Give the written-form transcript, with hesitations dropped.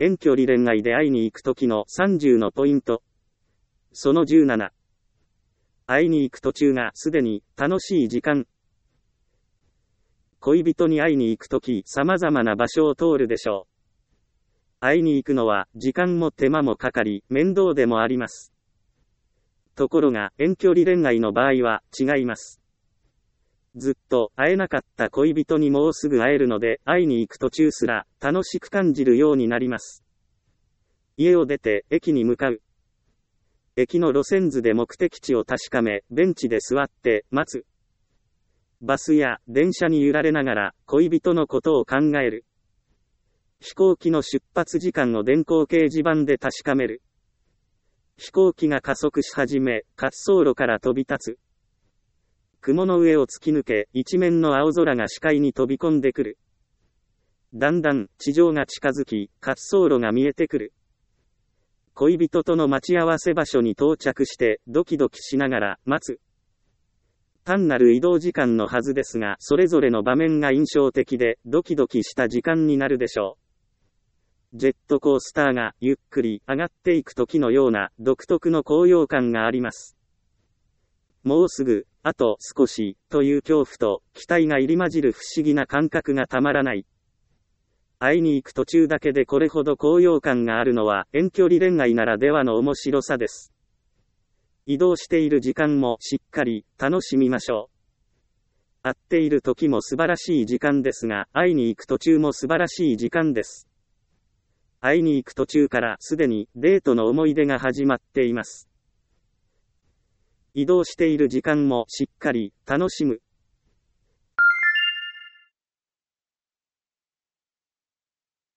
遠距離恋愛で会いに行く時の30のポイント。その17。会いに行く途中がすでに楽しい時間。恋人に会いに行くとき、様々な場所を通るでしょう。会いに行くのは時間も手間もかかり、面倒でもあります。ところが、遠距離恋愛の場合は違います。ずっと会えなかった恋人にもうすぐ会えるので、会いに行く途中すら楽しく感じるようになります。家を出て駅に向かう。駅の路線図で目的地を確かめ、ベンチで座って待つ。バスや電車に揺られながら恋人のことを考える。飛行機の出発時間を電光掲示板で確かめる。飛行機が加速し始め、滑走路から飛び立つ。雲の上を突き抜け、一面の青空が視界に飛び込んでくる。だんだん地上が近づき、滑走路が見えてくる。恋人との待ち合わせ場所に到着してドキドキしながら待つ。単なる移動時間のはずですが、それぞれの場面が印象的でドキドキした時間になるでしょう。ジェットコースターがゆっくり上がっていく時のような独特の高揚感があります。もうすぐ、あと少しという恐怖と期待が入り混じる不思議な感覚がたまらない。会いに行く途中だけでこれほど高揚感があるのは遠距離恋愛ならではの面白さです。移動している時間もしっかり楽しみましょう。会っている時も素晴らしい時間ですが、会いに行く途中も素晴らしい時間です。会いに行く途中からすでにデートの思い出が始まっています。移動している時間もしっかり楽しむ。